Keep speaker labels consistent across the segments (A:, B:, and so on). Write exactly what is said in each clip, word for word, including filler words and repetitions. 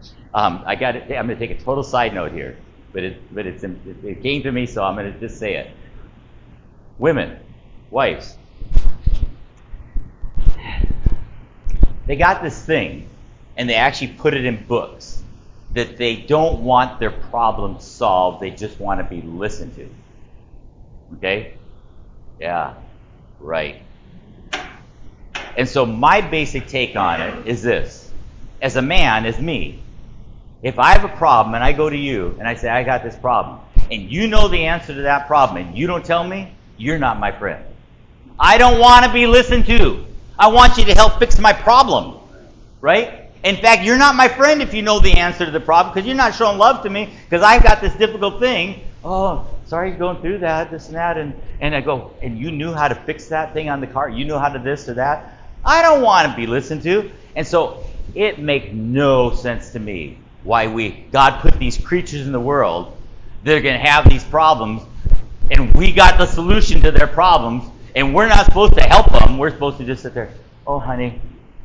A: Um, I got. I'm going to take a total side note here, but it, but it's it came to me, so I'm going to just say it. Women, wives, they got this thing, and they actually put it in books that they don't want their problems solved. They just want to be listened to. Okay? Yeah, right. And so my basic take on it is this. As a man, as me, if I have a problem and I go to you and I say, I got this problem, and you know the answer to that problem and you don't tell me, you're not my friend. I don't want to be listened to. I want you to help fix my problem. Right? In fact, you're not my friend if you know the answer to the problem, because you're not showing love to me because I've got this difficult thing. Oh, sorry you're going through that, this and that. And, and I go, and you knew how to fix that thing on the car? You know how to this or that? I don't want to be listened to. And so it makes no sense to me why we, God put these creatures in the world that are going to have these problems, and we got the solution to their problems, and we're not supposed to help them. We're supposed to just sit there, oh, honey.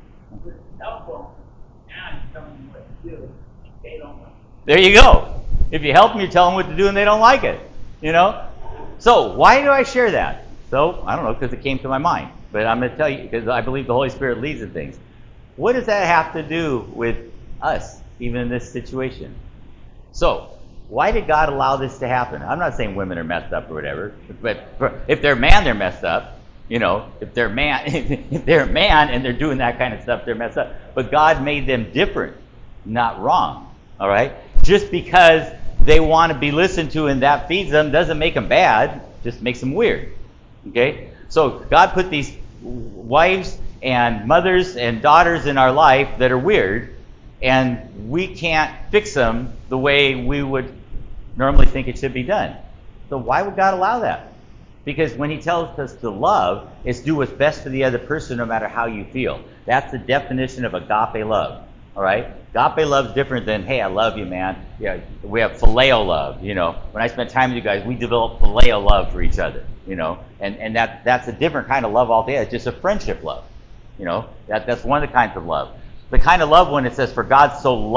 B: Help them and tell them what to do. They don't like it.
A: There you go. If you help them, you tell them what to do, and they don't like it. You know? So why do I share that? So, I don't know, because it came to my mind. But I'm going to tell you, because I believe the Holy Spirit leads in things. What does that have to do with us, even in this situation? So, why did God allow this to happen? I'm not saying women are messed up or whatever, but if they're man, they're messed up. You know, if they're man, if they're a man and they're doing that kind of stuff, they're messed up. But God made them different, not wrong. All right? Just because they want to be listened to and that feeds them doesn't make them bad, just makes them weird. Okay? So God put these wives and mothers and daughters in our life that are weird, and we can't fix them the way we would normally think it should be done. So why would God allow that? Because when he tells us to love, it's do what's best for the other person no matter how you feel. That's the definition of agape love. All right? Agape love is different than, hey, I love you, man. Yeah, we have phileo love. You know, when I spend time with you guys, we develop phileo love for each other. You know, and and that that's a different kind of love altogether. It's just a friendship love. You know, that that's one of the kinds of love. The kind of love when it says, for God so loved